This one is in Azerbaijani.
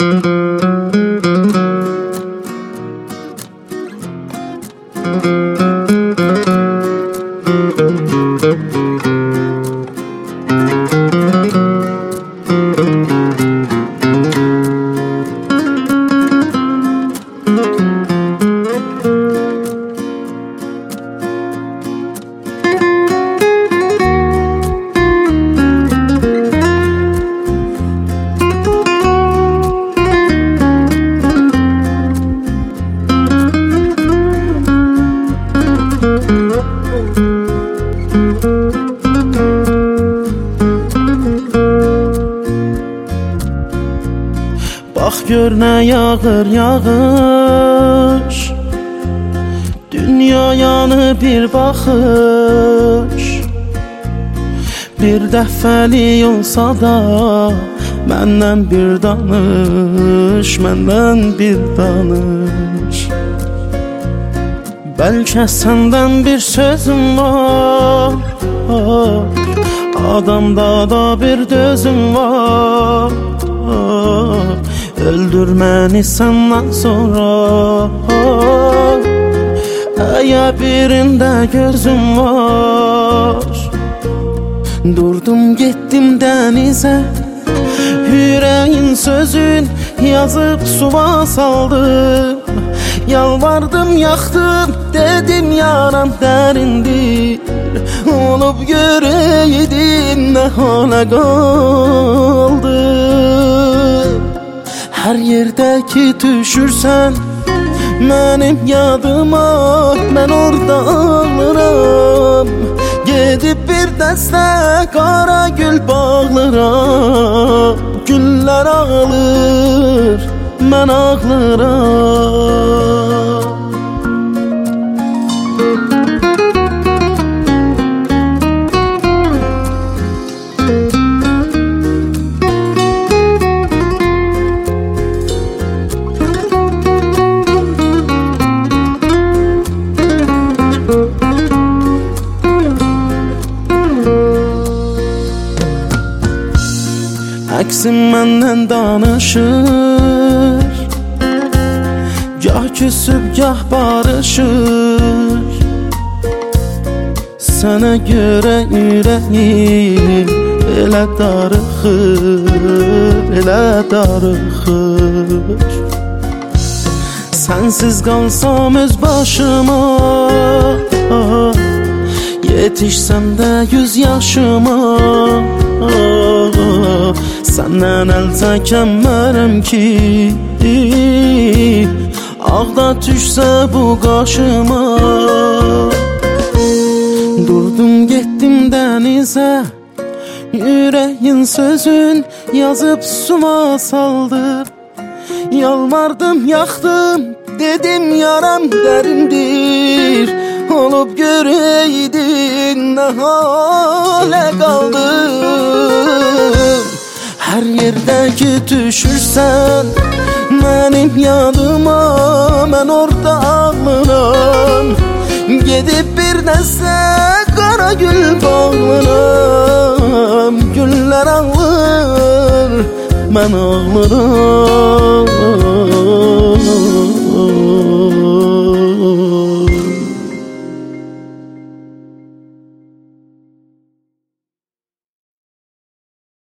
Bax gör nə yağır yağış, dünyayanı bir baxış. Bir dəfəli olsa da məndən bir danış, məndən bir danış. Bəlkə səndən bir sözüm var, adamda da bir dözüm var. Öldür məni səndən sonra, əgər birində gözüm var. Durdum getdim dənizə, yüreğin sözün yazıb suva saldım. Yalvardım yaxdım, dedim yaram dərindir. Olub görəydin nə hala qaldı. Hər yerdə ki düşürsən mənim yadıma, mən orada ağlıram. Gedib bir dəstə qara gül bağlıram. Güllər ağlır, mən ağlıram. Əksim məndən danışır, gah küsüb gah barışır. Sənə görə ürəyim elə darıxır, elə darıxır. Sənsiz qalsam öz başıma, yetişsəm də 100 yaşıma. Səndən əl çəkəmərəm ki, ağda düşsə bu qaşıma. Durdum getdim dənizə, yüreğin sözün yazıb suva saldım. Yalvardım yaxdım, dedim yaram dərindir. Olub görəydin nə halə qaldım. Hər yerdə ki düşürsən mənim yadıma, mən orada ağlıram. Gedib bir dəstə qara gül bağlıram. Güllər ağlır, mən ağlıram.